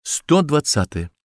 120.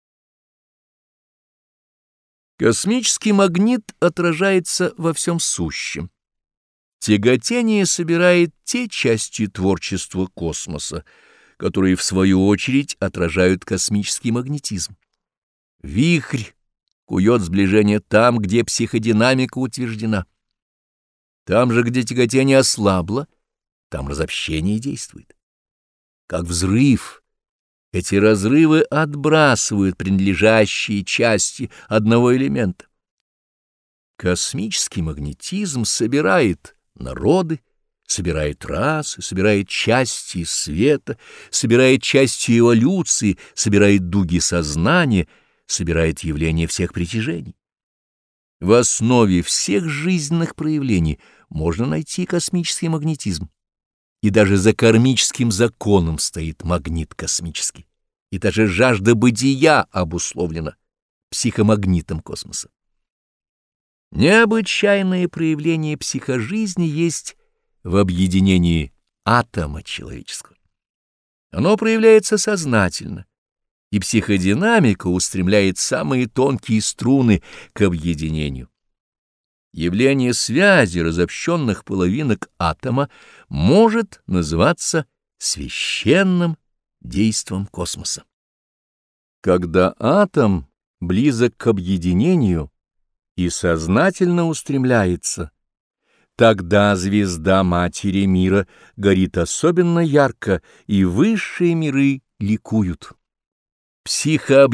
Космический магнит отражается во всем сущем. Тяготение собирает те части творчества космоса, которые, в свою очередь, отражают космический магнетизм. Вихрь кует сближение там, где психодинамика утверждена. Там же, где тяготение ослабло, там разобщение действует. Как взрыв, эти разрывы отбрасывают принадлежащие части одного элемента. Космический магнетизм собирает народы, собирает расы, собирает части света, собирает части эволюции, собирает дуги сознания, собирает явления всех притяжений. В основе всех жизненных проявлений можно найти космический магнетизм. И даже за кармическим законом стоит магнит космический, и даже жажда бытия обусловлена психомагнитом космоса. Необычайное проявление психожизни есть в объединении атома человеческого. Оно проявляется сознательно, и психодинамика устремляет самые тонкие струны к объединению. Явление связи разобщенных половинок атома может называться священным действом космоса. Когда атом близок к объединению и сознательно устремляется, тогда звезда Матери Мира горит особенно ярко, и высшие миры ликуют.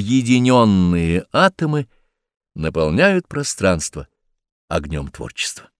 Психообъединенные атомы наполняют пространство огнем творчества.